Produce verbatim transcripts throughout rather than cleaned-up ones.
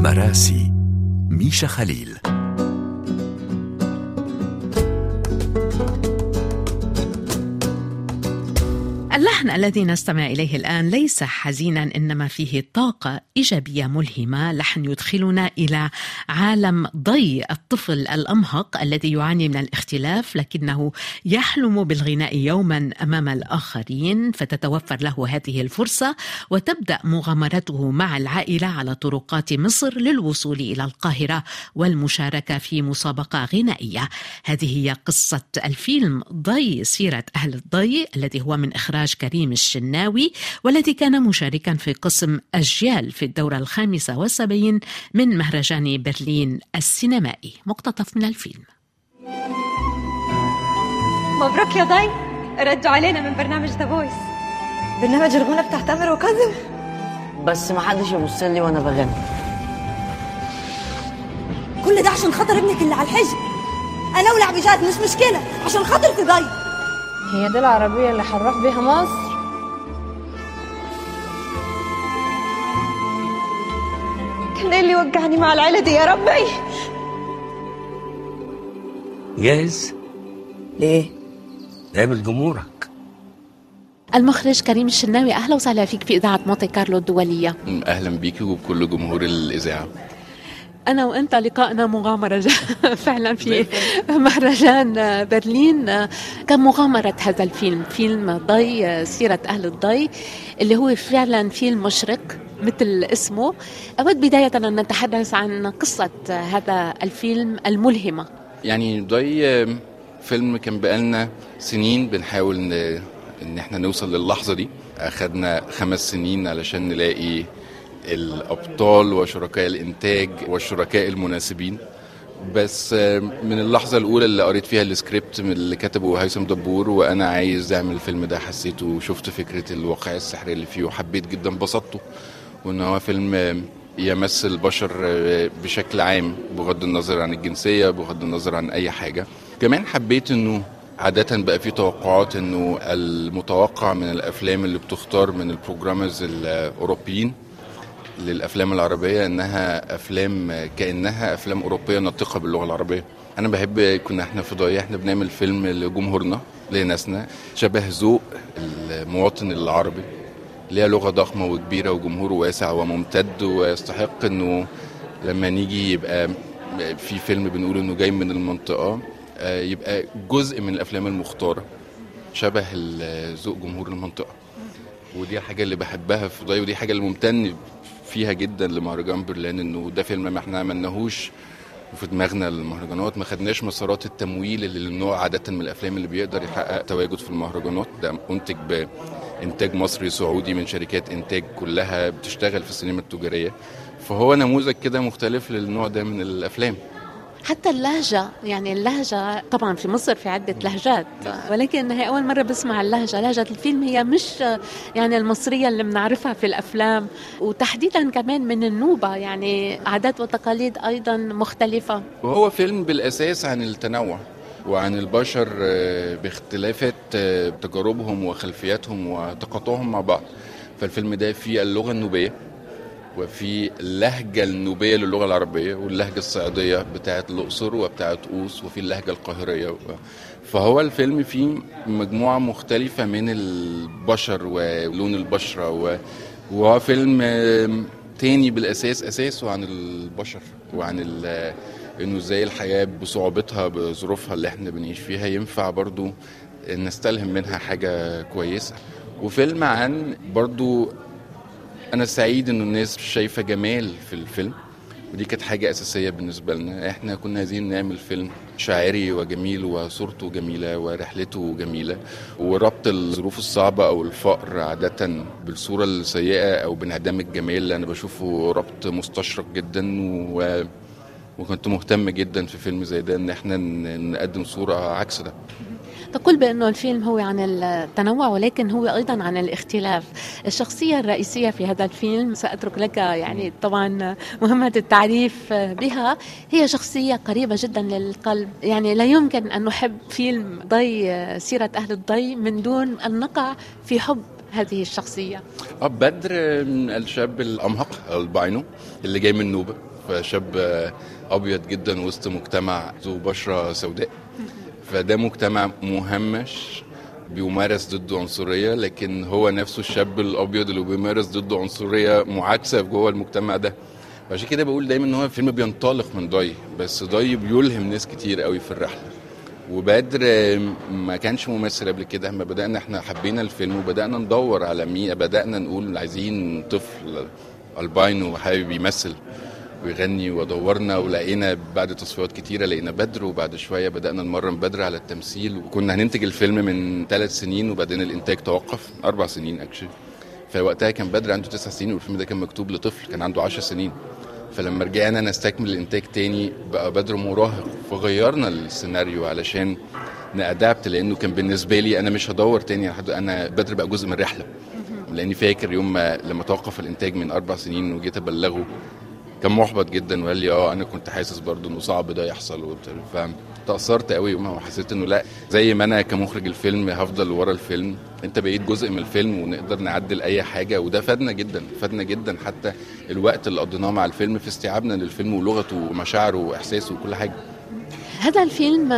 مراسي ميشا خليل. اللحن الذي نستمع إليه الآن ليس حزينا، إنما فيه طاقة إيجابية ملهمة، لحن يدخلنا إلى عالم ضي الطفل الأمهق الذي يعاني من الاختلاف لكنه يحلم بالغناء يوما أمام الآخرين، فتتوفر له هذه الفرصة وتبدأ مغامرته مع العائلة على طرقات مصر للوصول إلى القاهرة والمشاركة في مسابقة غنائية. هذه هي قصة الفيلم ضي سيرة أهل الضي الذي هو من إخراج كريم الشناوي، والذي كان مشاركا في قسم أجيال في الدورة الخامسة والسبعين من مهرجان برلين السينمائي. مقتطف من الفيلم. مبروك يا ضي، ردوا علينا من برنامج ذا فويس، برنامج الغنى بتاع تامر وكاظم، بس ما حدش يبص لي وانا بغني. كل ده عشان خاطر ابنك اللي على الحجر. انا اولع بجد، مش مشكله، عشان خاطر تضي. هي دي العربية اللي هنروح بيها مصر؟ كان ايه اللي وجعني مع العيلة دي يا ربي؟ جاهز؟ ليه؟ قابل جمهورك. المخرج كريم الشناوي، أهلا وسهلا فيك في إذاعة مونتي كارلو الدولية. أهلا بيكي وبكل جمهور الإذاعة. أنا وأنت لقائنا مغامرة فعلا في مهرجان برلين. كان مغامرة هذا الفيلم، فيلم ضي سيرة أهل الضي، اللي هو فعلا فيلم مشرق مثل اسمه. أود بداية أن نتحدث عن قصة هذا الفيلم الملهمة. يعني ضي فيلم كان بقالنا سنين بنحاول ن... إن احنا نوصل للحظة دي. أخذنا خمس سنين علشان نلاقي الأبطال وشركاء الإنتاج والشركاء المناسبين، بس من اللحظة الأولى اللي قريت فيها السكريبت من اللي كتبه هيثم دبور وأنا عايز أعمل الفيلم ده، حسيته وشفت فكرة الواقع السحري اللي فيه وحبيت جدا، بسطته، وإن هو فيلم يمثل البشر بشكل عام بغض النظر عن الجنسية، بغض النظر عن أي حاجة. كمان حبيت إنه عادة بقى في توقعات إنه المتوقع من الأفلام اللي بتختار من البروجرامرز الأوروبيين للأفلام العربية إنها أفلام كأنها أفلام أوروبية ناطقة باللغة العربية. أنا بحب كنا إحنا في ضي إحنا بنعمل فيلم لجمهورنا لناسنا شبه ذوق المواطن العربي، ليها لغة ضخمة وكبيرة وجمهور واسع وممتد، ويستحق إنه لما نيجي يبقى في فيلم بنقول إنه جاي من المنطقة يبقى جزء من الأفلام المختارة شبه ذوق جمهور المنطقة. ودي حاجة اللي بحبها في ضي، ودي حاجة اللي ممتن فيها جدا لمهرجان برلين، انه ده فيلم ما احنا عملناهوش وفي دماغنا المهرجانات، ما خدناش مسارات التمويل اللي النوع عادة من الافلام اللي بيقدر يحقق تواجد في المهرجانات. ده منتج بانتاج مصري سعودي من شركات انتاج كلها بتشتغل في السينما التجارية، فهو نموذج كده مختلف للنوع ده من الافلام. حتى اللهجة، يعني اللهجة طبعا في مصر في عدة لهجات، ولكن هي أول مرة بسمع اللهجة. لهجة الفيلم هي مش يعني المصرية اللي بنعرفها في الأفلام، وتحديدا كمان من النوبة، يعني عادات وتقاليد أيضا مختلفة. وهو فيلم بالأساس عن التنوع وعن البشر باختلافات تجاربهم وخلفياتهم وتقاطعهم مع بعض. فالفيلم ده فيه اللغة النوبية وفي اللهجة النوبية للغة العربية واللهجة الصعيدية بتاعت الأقصر وبتاعت قوس وفي اللهجة القاهرية. فهو الفيلم فيه مجموعة مختلفة من البشر ولون البشرة، وهو فيلم تاني بالأساس أساسه عن البشر وعن إنه ازاي الحياة بصعوبتها بظروفها اللي احنا بنعيش فيها ينفع برضو نستلهم منها حاجة كويسة. وفيلم عن برضو أنا سعيد إنه الناس شايفة جمال في الفيلم، ودي كانت حاجة أساسية بالنسبة لنا. إحنا كنا عايزين نعمل فيلم شاعري وجميل وصورته جميلة ورحلته جميلة، وربط الظروف الصعبة أو الفقر عادة بالصورة السيئة أو بانعدام الجمال اللي أنا بشوفه ربط مستشرق جدا. و... وكنت مهتم جدا في فيلم زي ده إن إحنا نقدم صورة عكس ده. تقول بأنه الفيلم هو عن التنوع ولكن هو أيضا عن الاختلاف. الشخصية الرئيسية في هذا الفيلم سأترك لك يعني طبعا مهمة التعريف بها، هي شخصية قريبة جدا للقلب. يعني لا يمكن أن نحب فيلم ضي سيرة أهل الضي من دون أن نقع في حب هذه الشخصية. بدر الشاب الأمهق الباينو اللي جاي من نوبة فشاب أبيض جدا وسط مجتمع ذو بشرة سوداء، فده مجتمع مهمش بيمارس ضده عنصرية، لكن هو نفسه الشاب الأبيض اللي بيمارس ضده عنصرية معاكسة جوه المجتمع ده. عشان كده بقول دايما ان هو فيلم بينطلق من ضي، بس ضي بيلهم ناس كتير قوي في الرحلة. وبدر ما كانش ممثل قبل كده، اما بدأنا احنا حبينا الفيلم وبدأنا ندور على مين، بدأنا نقول عايزين طفل الباينو وحابب يمثل ويغني، ودورنا ولقينا بعد تصفيات كتيرة لقينا بدر، وبعد شوية بدأنا نمرن بدر على التمثيل. وكنا هننتج الفيلم من ثلاث سنين وبعدين الانتاج توقف، اربع سنين اكشلي. فوقتها كان بدر عنده تسع سنين والفيلم ده كان مكتوب لطفل كان عنده عشر سنين. فلما رجعنا نستكمل الانتاج تاني بقى بدر مراهق، فغيرنا السيناريو علشان نأدابت، لانه كان بالنسبه لي انا مش هدور تاني لحد انا بدر بقى جزء من الرحله. لاني فاكر يوم ما لما توقف الانتاج من اربع سنين وجيت ابلغه كان محبط جدا وقال لي اه انا كنت حاسس برضه انه صعب ده يحصل، فتأثرت قوي يومها وحسيت انه لا، زي ما انا كمخرج الفيلم هفضل ورا الفيلم، انت بقيت جزء من الفيلم ونقدر نعدل اي حاجه. وده فادنا جدا فادنا جدا حتى الوقت اللي قضيناه مع الفيلم في استيعابنا للفيلم ولغته ومشاعره واحساسه وكل حاجه. هذا الفيلم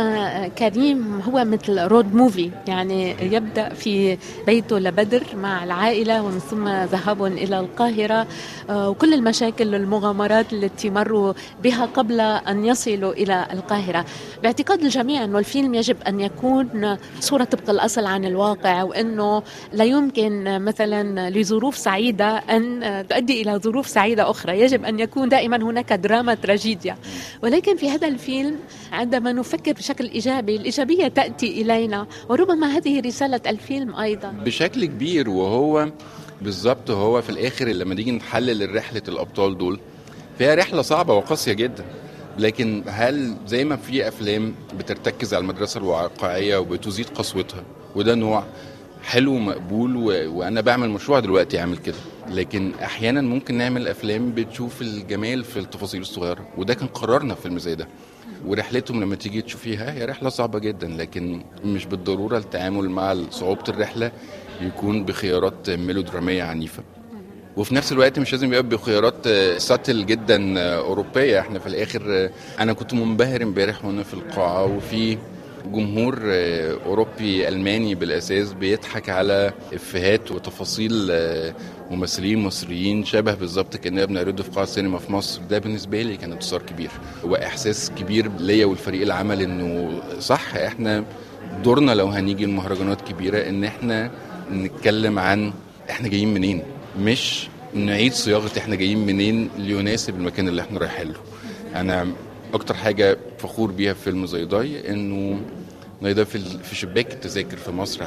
كريم هو مثل رود موفي، يعني يبدأ في بيته لبدر مع العائلة ومن ثم ذهاب إلى القاهرة وكل المشاكل والمغامرات التي مروا بها قبل أن يصلوا إلى القاهرة. باعتقاد الجميع أنه الفيلم يجب أن يكون صورة طبق الأصل عن الواقع، وأنه لا يمكن مثلا لظروف سعيدة أن تؤدي إلى ظروف سعيدة أخرى، يجب أن يكون دائما هناك دراما تراجيديا. ولكن في هذا الفيلم عندما نفكر بشكل إيجابي الإيجابية تأتي إلينا، وربما هذه رسالة الفيلم أيضا بشكل كبير. وهو بالضبط هو في الآخر لما نيجي نحلل رحلة الأبطال دول فيها رحلة صعبة وقاسية جدا، لكن هل زي ما في أفلام بترتكز على المدرسة الواقعية وبتزيد قسوتها، وده نوع حلو ومقبول، و... وأنا بعمل مشروع دلوقتي أعمل كده، لكن أحيانا ممكن نعمل أفلام بتشوف الجمال في التفاصيل الصغيرة، وده كان قرارنا في فيلم زي ده. ورحلتهم لما تيجي تشوفيها هي رحلة صعبة جدا، لكن مش بالضرورة التعامل مع صعوبة الرحلة يكون بخيارات ميلودرامية عنيفة، وفي نفس الوقت مش لازم يبقى بخيارات ساتل جدا أوروبية. احنا في الآخر أنا كنت منبهر امبارح وانا في القاعة وفي جمهور أوروبي ألماني بالأساس بيضحك على إفيهات وتفاصيل ممثلين مصريين شبه بالظبط كأننا بنعرضه في قاعة السينما في مصر. ده بالنسبة لي كان انتصار كبير وإحساس كبير ليا والفريق العمل إنه صح إحنا دورنا لو هنيجي المهرجانات كبيرة إن إحنا نتكلم عن إحنا جايين منين، مش نعيد صياغة إحنا جايين منين ليناسب المكان اللي إحنا رايحين له. أنا أكتر حاجة فخور بيها في فيلم زي ضي إنه ده في في شباك التذاكر في مصر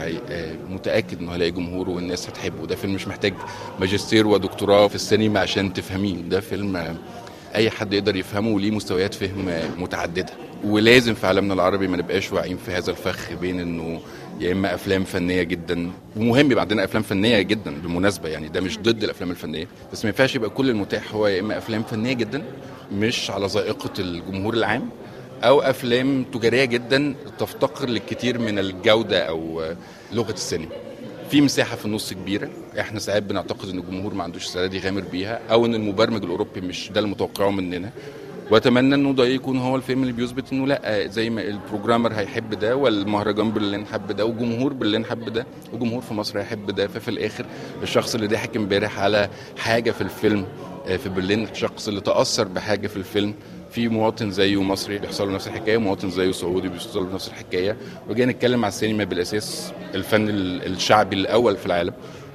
متأكد إنه هلاقي جمهور والناس هتحبه. ده فيلم مش محتاج ماجستير ودكتوراه في السينما عشان تفهميه، ده فيلم أي حد يقدر يفهمه وليه مستويات فهم متعددة. ولازم في عالمنا العربي ما نبقاش واقعين في هذا الفخ بين إنه يا إما أفلام فنية جدا، ومهم يبقى عندنا أفلام فنية جدا بالمناسبة، يعني ده مش ضد الأفلام الفنية، بس ما ينفعش يبقى كل المتاح هو يا إما أفلام فنية جدا مش على ذائقة الجمهور العام، أو أفلام تجارية جدا تفتقر للكثير من الجودة أو لغة السينما. في مساحة في النص كبيرة، احنا ساعات بنعتقد ان الجمهور ما عندوش استعداد يغامر بيها، او ان المبرمج الاوروبي مش ده المتوقعه مننا. واتمنى انه ده يكون هو الفيلم اللي بيثبت انه لا، زي ما البروجرامر هيحب ده والمهرجان باللي نحب ده وجمهور باللي نحب ده وجمهور في مصر هيحب ده. ففي الاخر الشخص اللي ضحك امبارح على حاجة في الفيلم في برلين، الشخص اللي تأثر بحاجة في الفيلم، في مواطن زيه مصري بيحصل له نفس الحكايه، مواطن زيه سعودي بيحصل له نفس الحكايه. وجاي نتكلم على السينما بالاساس الفن الشعبي الاول في العالم،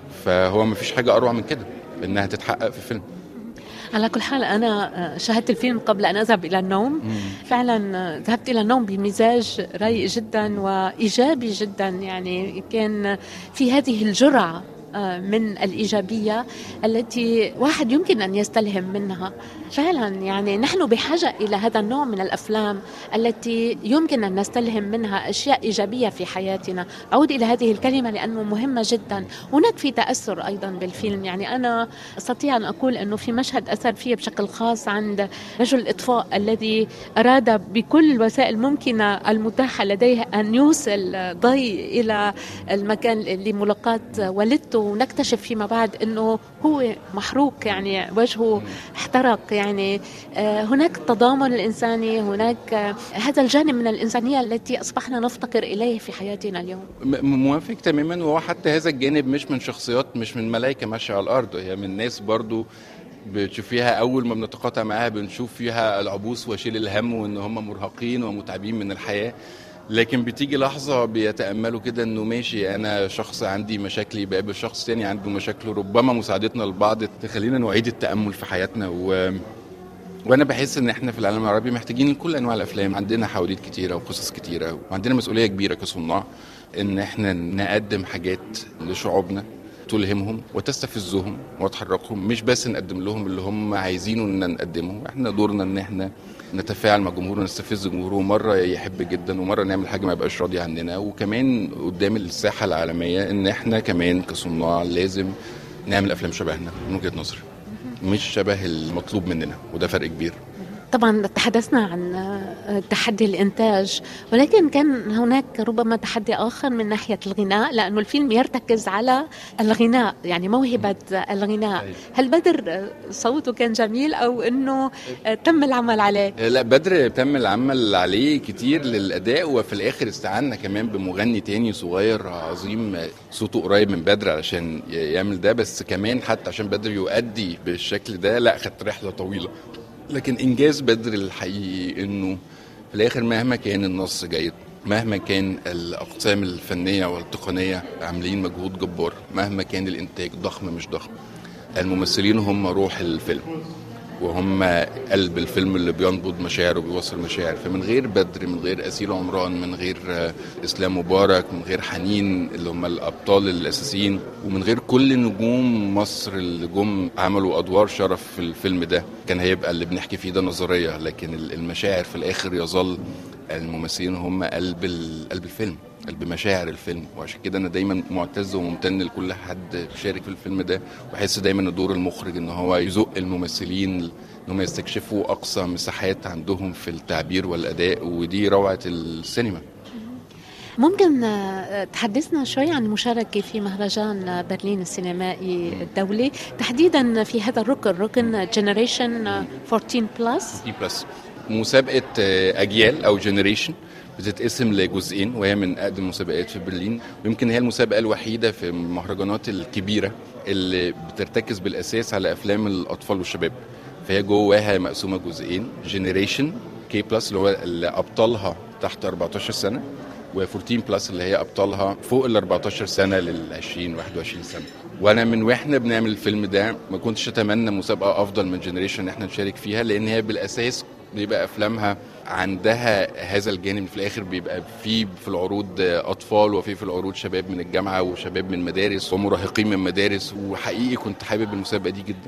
فهو ما فيش حاجه اروع من كده انها تتحقق في فيلم. على كل حال أنا شاهدت الفيلم قبل أن أذهب إلى النوم. مم. فعلا ذهبت إلى النوم بمزاج رايق جدا وإيجابي جدا، يعني كان في هذه الجرعة من الإيجابية التي واحد يمكن أن يستلهم منها. فعلا يعني نحن بحاجة إلى هذا النوع من الأفلام التي يمكن أن نستلهم منها أشياء إيجابية في حياتنا. أعود إلى هذه الكلمة لأنه مهمة جدا. هناك في تأثر أيضا بالفيلم، يعني أنا أستطيع أن أقول أنه في مشهد أثر فيه بشكل خاص عند رجل الإطفاء الذي أراد بكل الوسائل الممكنة المتاحة لديه أن يوصل ضي إلى المكان لملاقاة والدته ونكتشف فيما بعد أنه هو محروق، يعني وجهه احترق. يعني هناك تضامن الإنساني، هناك هذا الجانب من الإنسانية التي أصبحنا نفتقر إليه في حياتنا اليوم. موافق تماما. وهو حتى هذا الجانب مش من شخصيات، مش من ملايكة ماشية على الأرض، هي من ناس برضو بتشوفيها أول ما بنتقاطع معاها بنشوف فيها العبوس وشيل الهم وإن هم مرهقين ومتعبين من الحياة، لكن بتيجي لحظة بيتأملوا كده إنه ماشي أنا شخص عندي مشاكلي بقابل شخص تاني عنده مشاكله، ربما مساعدتنا لبعض تخلينا نعيد التأمل في حياتنا. و... وأنا بحس إن إحنا في العالم العربي محتاجين كل أنواع الأفلام، عندنا حواديت كتيرة وقصص كتيرة وعندنا مسؤولية كبيرة كصناع إن إحنا نقدم حاجات لشعوبنا تلهمهم وتستفزهم وتحركهم، مش بس نقدم لهم اللي هم عايزينه ان نقدمه. احنا دورنا ان احنا نتفاعل مع جمهور ونستفز جمهوره، مرة يحب جدا ومرة نعمل حاجة ما يبقاش راضي عننا. وكمان قدام الساحة العالمية ان احنا كمان كصناع لازم نعمل افلام شبهنا من وجهة نظري، مش شبه المطلوب مننا، وده فرق كبير. طبعا تحدثنا عن تحدي الإنتاج، ولكن كان هناك ربما تحدي آخر من ناحية الغناء، لأنه الفيلم يرتكز على الغناء، يعني موهبة الغناء. هل بدر صوته كان جميل أو أنه تم العمل عليه؟ لا، بدر تم العمل عليه كتير للأداء، وفي الآخر استعنا كمان بمغني تاني صغير عظيم صوته قريب من بدر علشان يعمل ده، بس كمان حتى عشان بدر يؤدي بالشكل ده لا خدت رحلة طويلة. لكن إنجاز بدر الحقيقي إنه في الآخر مهما كان النص جيد، مهما كان الأقسام الفنية والتقنية عاملين مجهود جبار، مهما كان الإنتاج ضخم مش ضخم، الممثلين هم روح الفيلم وهم قلب الفيلم اللي بينبض مشاعر وبيوصل مشاعر. فمن غير بدر، من غير أسيل عمران، من غير إسلام مبارك، من غير حنين اللي هم الأبطال الأساسيين، ومن غير كل نجوم مصر اللي جم عملوا أدوار شرف في الفيلم ده، كان هيبقى اللي بنحكي فيه ده نظرية. لكن المشاعر في الآخر يظل الممثلين هم قلب قلب الفيلم، قلب مشاعر الفيلم. وعشان كده انا دايما معتز وممتن لكل حد شارك في الفيلم ده، وحس دايما ان دور المخرج ان هو يزق الممثلين انهم يستكشفوا اقصى مساحات عندهم في التعبير والاداء، ودي روعة السينما. ممكن تحدثنا شوي عن المشاركة في مهرجان برلين السينمائي الدولي، تحديدا في هذا الركن، ركن جنريشن أربعتاشر بلس. بلس مسابقة أجيال أو جنريشن بتتقسم لجزئين، وهي من أقدم المسابقات في برلين، ويمكن هي المسابقة الوحيدة في المهرجانات الكبيرة اللي بترتكز بالأساس على أفلام الأطفال والشباب. فهي جواها مقسومة جزئين، جنريشن كي بلس اللي هو اللي أبطالها تحت أربعتاشر سنة، و14 بلس اللي هي أبطالها فوق ال أربعتاشر سنة لل عشرين واحد وعشرين سنة. وأنا من وإحنا بنعمل الفيلم ده ما كنتش أتمنى مسابقة أفضل من جنريشن إحنا نشارك فيها، لأن هي بالأساس بيبقى أفلامها عندها هذا الجانب. في الآخر بيبقى في في العروض أطفال، وفي في العروض شباب من الجامعة وشباب من مدارس ومراهقين من مدارس. وحقيقي كنت حابب المسابقة دي جدا،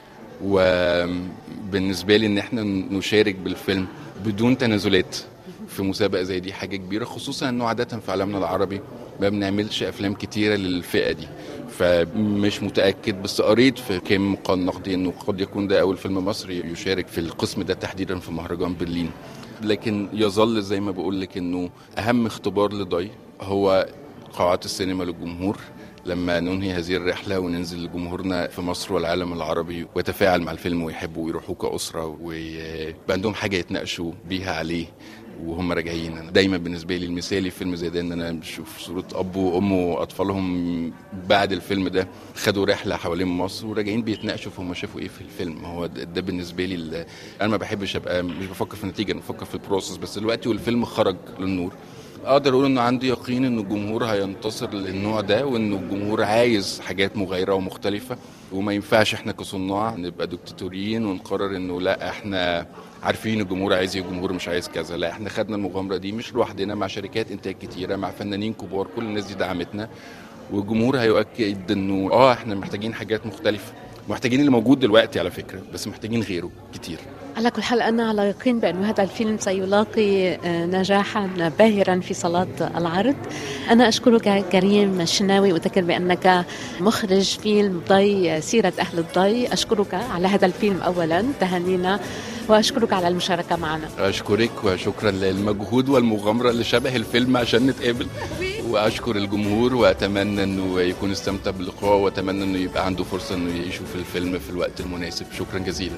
وبالنسبة لي إن إحنا نشارك بالفيلم بدون تنازلات في مسابقة زي دي حاجة كبيرة، خصوصا أنه عادة في عالمنا العربي ما بنعملش أفلام كتيرة للفئة دي. فمش متأكد، بس قريت في كم مقال نقدي أنه قد يكون ده أول فيلم مصري يشارك في القسم ده تحديدا في مهرجان برلين. لكن يظل زي ما بقول لك أنه أهم اختبار لضي هو قاعات السينما للجمهور، لما ننهي هذه الرحلة وننزل لجمهورنا في مصر والعالم العربي ويتفاعل مع الفيلم ويحبوا ويروحوا كأسرة ويبقى عندهم حاجة يتناقشوا بيها عليه وهم راجعين. أنا دايما بالنسبة لي المثالي في فيلم زي ده ان انا بشوف صورة اب وام واطفالهم بعد الفيلم ده خدوا رحلة حوالين مصر وراجعين بيتناقشوا هم شافوا ايه في الفيلم. هو ده, ده بالنسبة لي. انا ما بحبش ابقى مش بفكر في النتيجة، انا بفكر في البروسس. بس دلوقتي والفيلم خرج للنور اقدر اقول ان عندي يقين ان الجمهور هينتصر للنوع ده، وان الجمهور عايز حاجات مغايرة ومختلفة، وما ينفعش احنا كصناع نبقى دكتاتوريين ونقرر انه لا احنا عارفين الجمهور عايز ايه الجمهور مش عايز كذا. لا، احنا خدنا المغامرة دي مش لوحدنا، مع شركات انتاج كتيرة، مع فنانين كبار، كل الناس دي دعمتنا، والجمهور هيؤكد انه اه احنا محتاجين حاجات مختلفة، محتاجين اللي موجود دلوقتي على فكرة، بس محتاجين غيره كتير. على كل حال أنا على يقين بأن هذا الفيلم سيلاقي نجاحا باهرا في صالات العرض. أنا أشكرك كريم الشناوي، وأذكر بأنك مخرج فيلم ضي سيرة أهل الضي. أشكرك على هذا الفيلم أولا، تهانينا، وأشكرك على المشاركة معنا. أشكرك وشكرا للمجهود والمغامرة اللي شبه الفيلم عشان نتقابل، واشكر الجمهور، واتمنى انه يكون استمتع باللقاء، واتمنى انه يبقى عنده فرصه انه يشوف الفيلم في الوقت المناسب. شكرا جزيلا.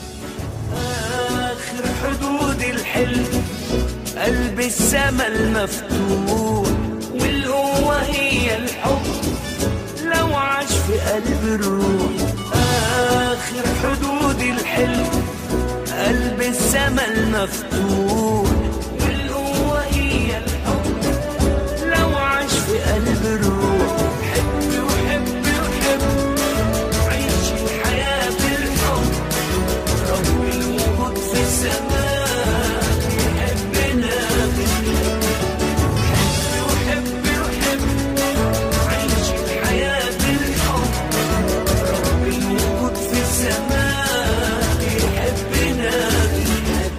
آخر حدود الحلم قلب السما المفتوح، والقوة هي الحب لو عاش في قلب الروح. آخر حدود الحلم قلب السما المفتوح، والقوة هي الحب لو عاش في قلب الروح. حب وحب وحب عيش الحياة بالحب، رب الوجود في السماء يحبنا بالحب. حب وحب وحب عيش الحياة بالحب، رب الوجود في السماء يحبنا بالحب.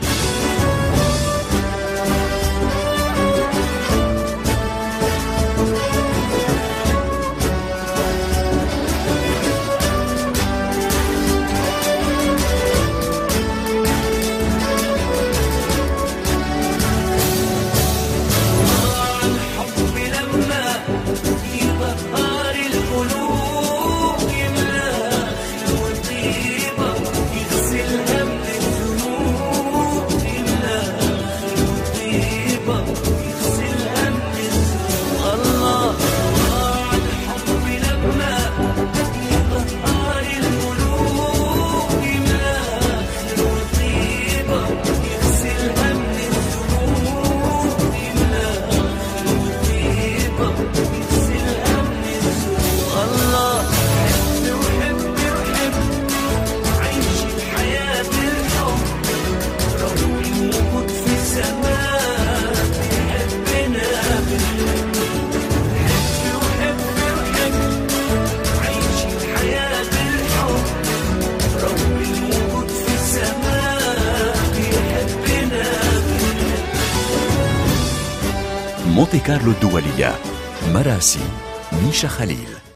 الحب لما يبهر القلوب يملاها خير وطيبة، يغسلها من الذنوب. يملاها خير وطيبة، يغسلها من الذنوب. الله الحب لما يبهر القلوب يملاها خير وطيبة، يغسلها من الذنوب. يملاها خير وطيبة، يغسلها من الذنوب. الله حب وحب وحب عيش الحياة بالحب، رب الوجود في السماء يحبنا بالحب. حب وحب وحب عيش الحياة بالحب، رب الوجود في السماء يحبنا بالحب. مونتي كارلو الدولية، مراسي ميشا خليل.